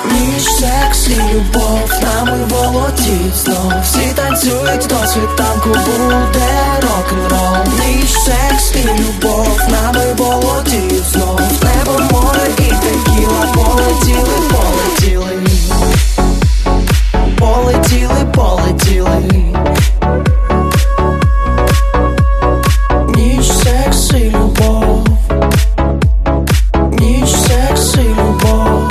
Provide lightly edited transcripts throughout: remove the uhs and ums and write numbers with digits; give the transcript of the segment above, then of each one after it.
Ніж, секс і любов нами володіють знов. Всі танцюють до світанку, буде рок-н-рол. Ніж, секс і любов нами володіють знов. Небо, море і текіла, полетіли, полетіли. Полетіли, полетіли. Ніж, секс і любов. Ніж, секс і любов.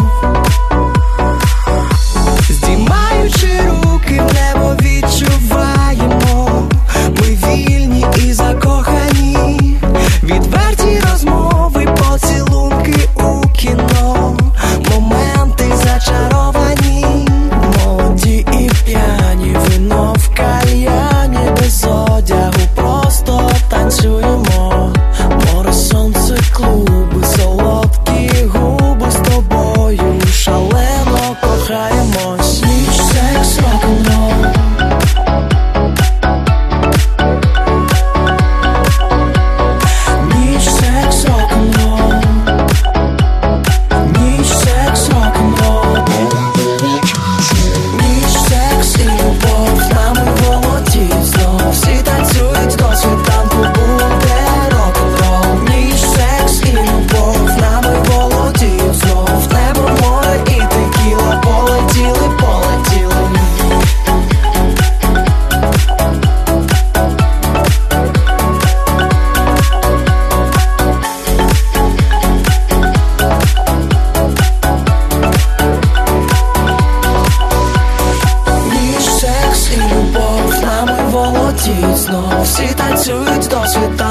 Здіймаючи руки в небо, відчуваємо, ми вільні і закохані. Відверті розмови, поцілунки у кіно, моменти зачаровані. Молоді і п'яні, вино в кальяні, без одягу просто танцюємо. Море, сонце, клуби, солодкі губи, з тобою шалено кохаємось. Ніч, секс, рок-н-рол. Ніч, секс, рок-н-рол. Ніч, секс, рок-н-рол. Ніч, секс і любов нами володіють знов. Всі танцюють до світанку, буде рок-н-рол. Ніч, секс і любов нами володіють знов. Небо, море і текіла, полетіли, полетіли. Ніч, секс і любов нами володіють знов. Всі танцюють до світанку.